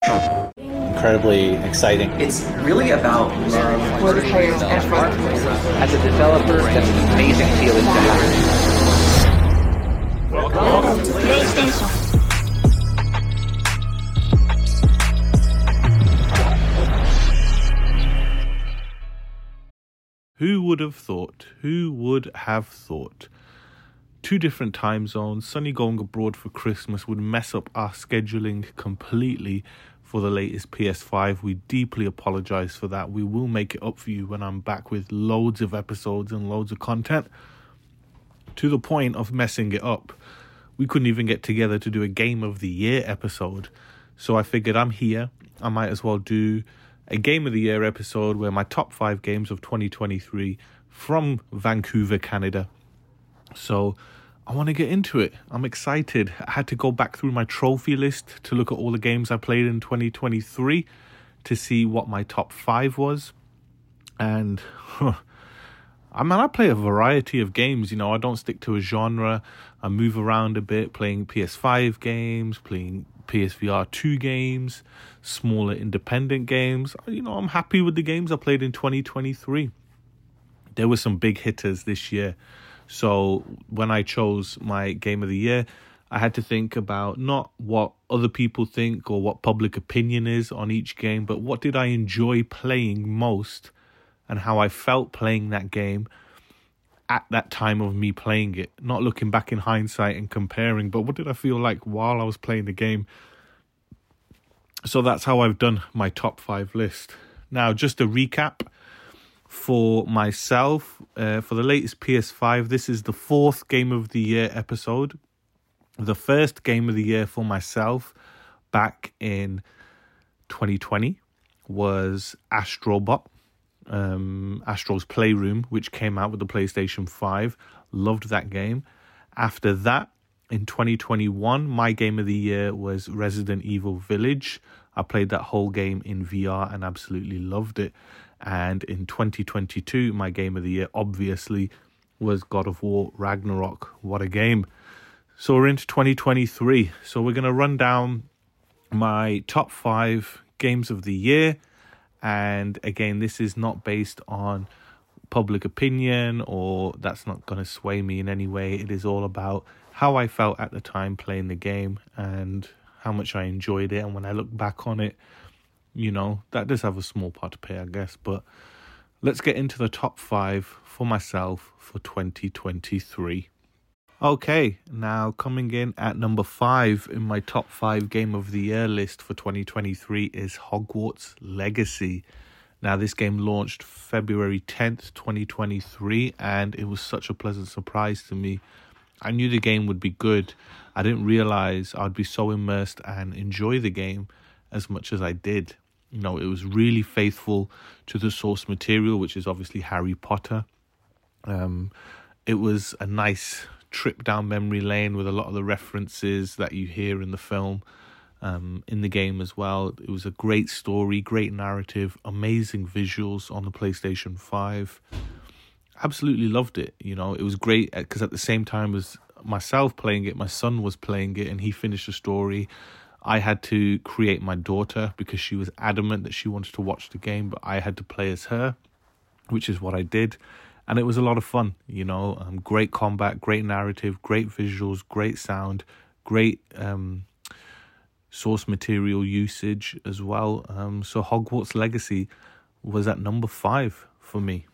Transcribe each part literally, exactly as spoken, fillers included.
Incredibly exciting. It's really about love for the player's effort. As a developer, that's an amazing feeling to have. Welcome to PlayStation. Who would have thought? Who would have thought? Two different time zones, Sonny going abroad for Christmas would mess up our scheduling completely for the latest P S five. We deeply apologise for that. We will make it up for you when I'm back with loads of episodes and loads of content. To the point of messing it up, we couldn't even get together to do a Game of the Year episode. So I figured I'm here. I might as well do a Game of the Year episode where my top five games of twenty twenty-three from Vancouver, Canada. So I want to get into it. I'm excited. I had to go back through my trophy list to look at all the games I played in twenty twenty-three to see what my top five was. And huh, I mean, I play a variety of games. You know, I don't stick to a genre. I move around a bit, playing P S five games, playing P S V R two games, smaller independent games. You know, I'm happy with the games I played in twenty twenty-three. There were some big hitters this year. So when I chose my Game of the Year, I had to think about not what other people think or what public opinion is on each game, but what did I enjoy playing most and how I felt playing that game at that time of me playing it. Not looking back in hindsight and comparing, but what did I feel like while I was playing the game? So that's how I've done my top five list. Now, just a recap. For myself, uh, for the latest P S five, this is the fourth Game of the Year episode. The first Game of the Year for myself back in twenty twenty was Astrobot, um, Astro's Playroom, which came out with the PlayStation five. Loved that game. After that, in twenty twenty-one, my Game of the Year was Resident Evil Village. I played that whole game in V R and absolutely loved it. And in twenty twenty-two, my Game of the Year, obviously, was God of War Ragnarok. What a game. So we're into twenty twenty-three. So we're going to run down my top five games of the year. And again, this is not based on public opinion, or that's not going to sway me in any way. It is all about how I felt at the time playing the game and how much I enjoyed it. And when I look back on it, you know, that does have a small part to play, I guess. But let's get into the top five for myself for twenty twenty-three. Okay, now coming in at number five in my top five Game of the Year list for twenty twenty-three is Hogwarts Legacy. Now, this game launched February tenth, twenty twenty-three, and it was such a pleasant surprise to me. I knew the game would be good. I didn't realize I'd be so immersed and enjoy the game as much as I did. You know, it was really faithful to the source material, which is obviously Harry Potter. Um, it was a nice trip down memory lane with a lot of the references that you hear in the film, um, in the game as well. It was a great story, great narrative, amazing visuals on the PlayStation five. Absolutely loved it. You know, it was great because at the same time as myself playing it, my son was playing it and he finished the story. I had to create my daughter because she was adamant that she wanted to watch the game, but I had to play as her, which is what I did. And it was a lot of fun, you know, um, great combat, great narrative, great visuals, great sound, great um, source material usage as well. Um, so Hogwarts Legacy was at number five for me.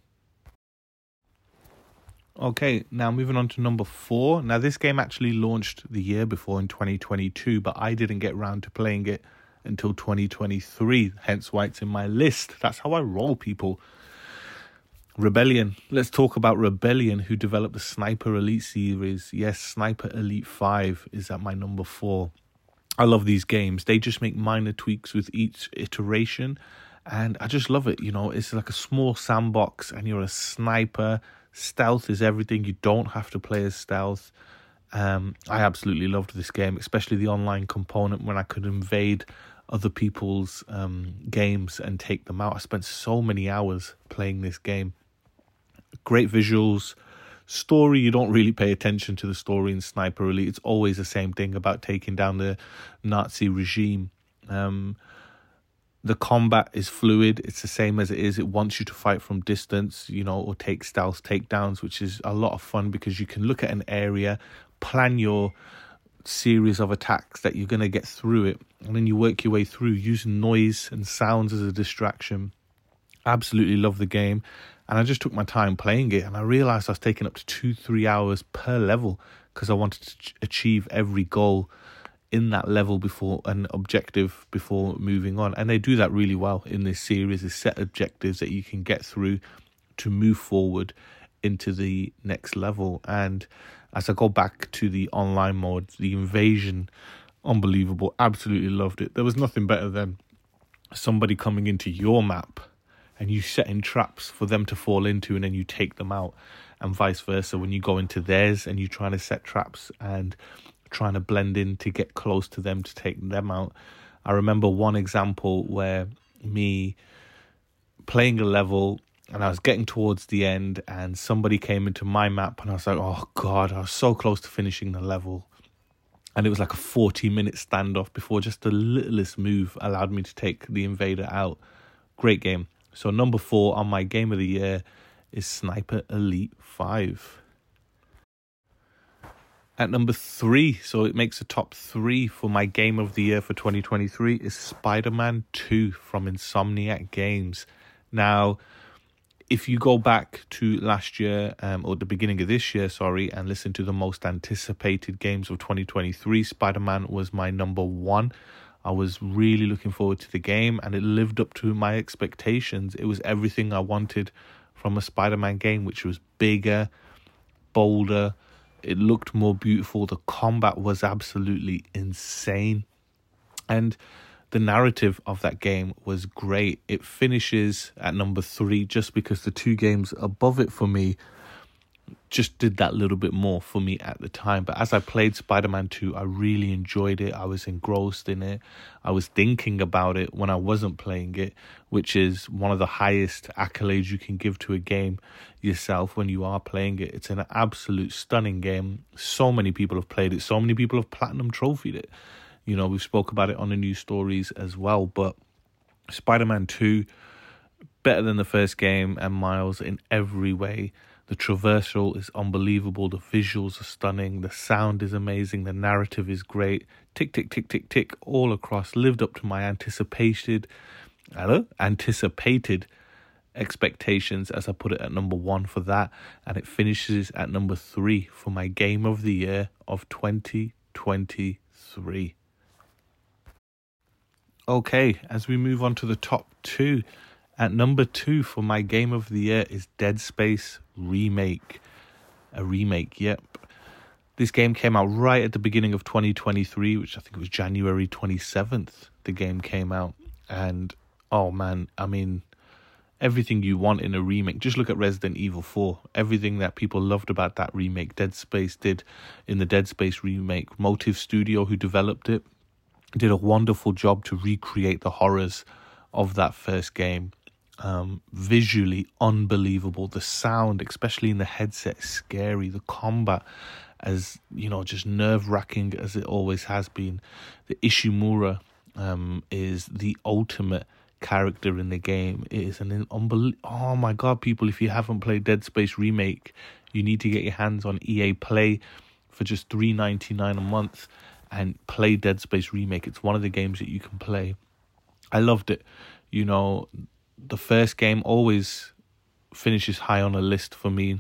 Okay, now moving on to number four. Now, this game actually launched the year before in twenty twenty-two, but I didn't get around to playing it until twenty twenty-three, hence why it's in my list. That's how I roll, people. Rebellion. Let's talk about Rebellion, who developed the Sniper Elite series. Yes, Sniper Elite five is at my number four. I love these games. They just make minor tweaks with each iteration, and I just love it. You know, it's like a small sandbox, and you're a sniper. Stealth is everything. You don't have to play as stealth. Um, I absolutely loved this game, especially the online component when I could invade other people's um, games and take them out. I spent so many hours playing this game. Great visuals. Story, you don't really pay attention to the story in Sniper Elite. It's always the same thing about taking down the Nazi regime. Um, the combat is fluid. It's the same as it is. It wants you to fight from distance, you know, or take stealth takedowns, which is a lot of fun because you can look at an area, plan your series of attacks that you're going to get through it, and then you work your way through using noise and sounds as a distraction. Absolutely love the game. And I just took my time playing it, and I realized I was taking up to two, three hours per level because I wanted to achieve every goal in that level before an objective before moving on. And they do that really well in this series, is set objectives that you can get through to move forward into the next level. And as I go back to the online mode, the invasion, unbelievable, absolutely loved it. There was nothing better than somebody coming into your map and you setting traps for them to fall into, and then you take them out, and vice versa when you go into theirs and you're trying to set traps and trying to blend in to get close to them to take them out. I remember one example where me playing a level and I was getting towards the end and somebody came into my map and I was like, oh God, I was so close to finishing the level. And it was like a forty minute standoff before just the littlest move allowed me to take the invader out. Great game. So number four on my game of the year is Sniper Elite five. At number three, so it makes the top three for my game of the year for twenty twenty-three, is Spider-Man two from Insomniac Games. Now, if you go back to last year, um, or the beginning of this year, sorry, and listen to the most anticipated games of twenty twenty-three, Spider-Man was my number one. I was really looking forward to the game, and it lived up to my expectations. It was everything I wanted from a Spider-Man game, which was bigger, bolder. It looked more beautiful. The combat was absolutely insane. And the narrative of that game was great. It finishes at number three just because the two games above it for me just did that little bit more for me at the time. But as I played Spider-Man two, I really enjoyed it. I was engrossed in it. I was thinking about it when I wasn't playing it, which is one of the highest accolades you can give to a game yourself when you are playing it. It's an absolute stunning game. So many people have played it. So many people have platinum trophied it. You know, we've spoke about it on the news stories as well. But Spider-Man two, better than the first game and Miles in every way. The traversal is unbelievable. The visuals are stunning. The sound is amazing. The narrative is great. Tick, tick, tick, tick, tick, all across. Lived up to my anticipated, hello, anticipated expectations as I put it at number one for that. And it finishes at number three for my game of the year of twenty twenty-three. Okay, as we move on to the top two. At number two for my game of the year is Dead Space Remake. A remake, yep. This game came out right at the beginning of twenty twenty-three, which I think was January twenty-seventh. The game came out. And, oh man, I mean, everything you want in a remake. Just look at Resident Evil four. Everything that people loved about that remake, Dead Space did in the Dead Space remake. Motive Studio, who developed it, did a wonderful job to recreate the horrors of that first game. Um, visually unbelievable. The sound, especially in the headset, is scary. The combat, as you know, just nerve-wracking as it always has been. The Ishimura um, is the ultimate character in the game. It is an unbelievable. Oh my god, people! If you haven't played Dead Space Remake, you need to get your hands on E A Play for just three ninety-nine a month and play Dead Space Remake. It's one of the games that you can play. I loved it. You know, the first game always finishes high on a list for me,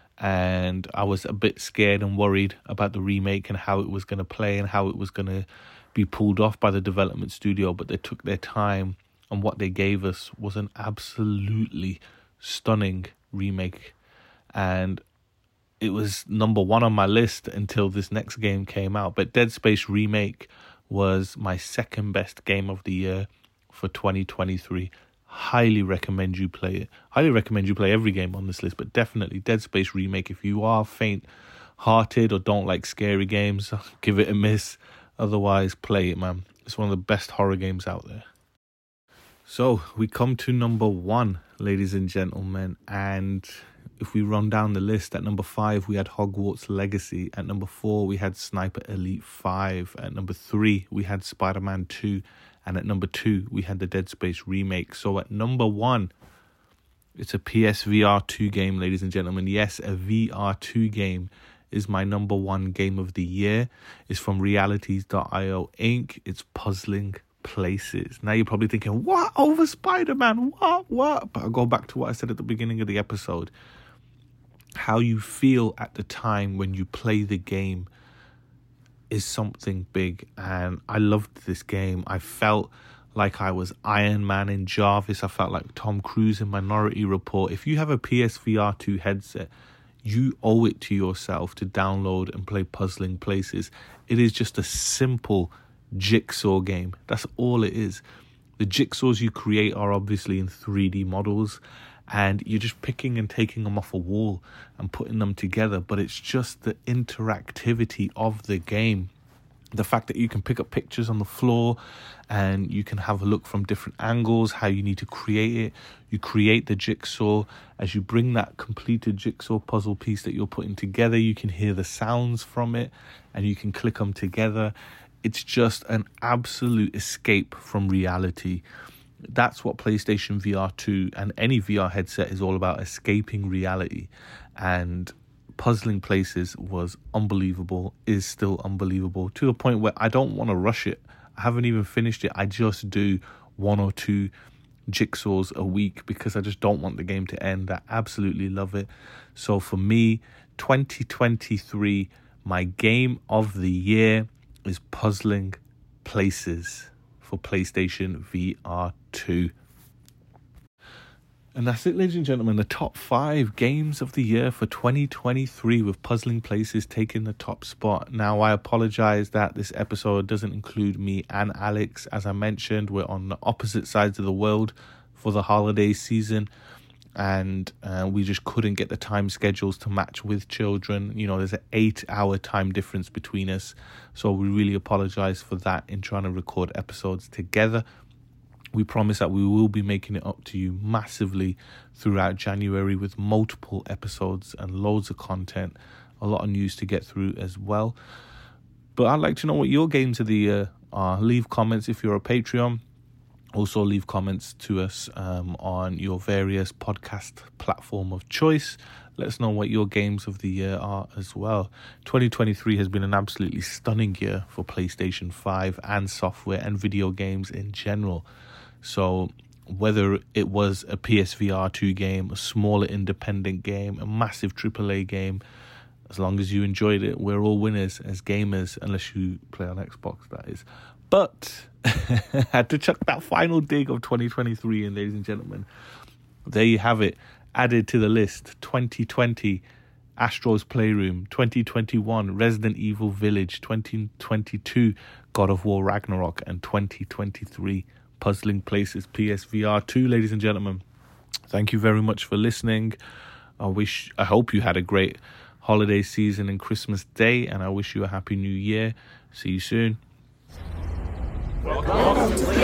and I was a bit scared and worried about the remake and how it was going to play and how it was going to be pulled off by the development studio, but they took their time, and what they gave us was an absolutely stunning remake, and it was number one on my list until this next game came out. But Dead Space Remake was my second best game of the year for twenty twenty-three. Highly recommend you play it. Highly recommend you play every game on this list, but definitely Dead Space Remake. If you are faint-hearted or don't like scary games, give it a miss. Otherwise, play it, man. It's one of the best horror games out there. So, we come to number one, ladies and gentlemen, and if we run down the list, at number five, we had Hogwarts Legacy. At number four, we had Sniper Elite five. At number three, we had Spider-Man two. And at number two, we had the Dead Space remake. So at number one, it's a P S V R two game, ladies and gentlemen. Yes, a V R two game is my number one game of the year. It's from realities dot io Incorporated. It's Puzzling Places. Now you're probably thinking, what? Over Spider-Man? What? What? But I'll go back to what I said at the beginning of the episode. How you feel at the time when you play the game is something big. And I loved this game. I felt like I was Iron Man in Jarvis. I felt like Tom Cruise in Minority Report. If you have a P S V R two headset, you owe it to yourself to download and play Puzzling Places. It is just a simple jigsaw game. That's all it is. The jigsaws you create are obviously in three D models, and you're just picking and taking them off a wall and putting them together. But it's just the interactivity of the game. The fact that you can pick up pictures on the floor and you can have a look from different angles, how you need to create it. You create the jigsaw. As you bring that completed jigsaw puzzle piece that you're putting together, you can hear the sounds from it and you can click them together. It's just an absolute escape from reality. That's what PlayStation V R two and any V R headset is all about, escaping reality. And Puzzling Places was unbelievable, is still unbelievable, to the point where I don't want to rush it. I haven't even finished it. I just do one or two jigsaws a week because I just don't want the game to end. I absolutely love it. So for me, twenty twenty-three, my game of the year is Puzzling Places for PlayStation V R two. And that's it, ladies and gentlemen, the top five games of the year for twenty twenty-three, with Puzzling Places taking the top spot. Now, I apologize that this episode doesn't include me and Alex. As I mentioned, we're on the opposite sides of the world for the holiday season, and uh, we just couldn't get the time schedules to match with children. You know, there's an eight hour time difference between us, so we really apologize for that in trying to record episodes together. We promise that we will be making it up to you massively throughout January with multiple episodes and loads of content, a lot of news to get through as well. But I'd like to know what your games of the year are. Leave comments if you're a Patreon. Also leave comments to us um, on your various podcast platform of choice. Let us know what your games of the year are as well. twenty twenty-three has been an absolutely stunning year for PlayStation five and software and video games in general. So whether it was a P S V R two game, a smaller independent game, a massive triple A game, as long as you enjoyed it, we're all winners as gamers, unless you play on Xbox, that is. But I had to chuck that final dig of twenty twenty-three in, ladies and gentlemen. There you have it, added to the list. twenty twenty, Astro's Playroom. twenty twenty-one, Resident Evil Village. twenty twenty-two, God of War Ragnarok. And twenty twenty-three, Puzzling Places P S V R two, ladies and gentlemen. Thank you very much for listening. I wish, I hope you had a great holiday season and Christmas Day, and I wish you a happy new year. See you soon. Welcome to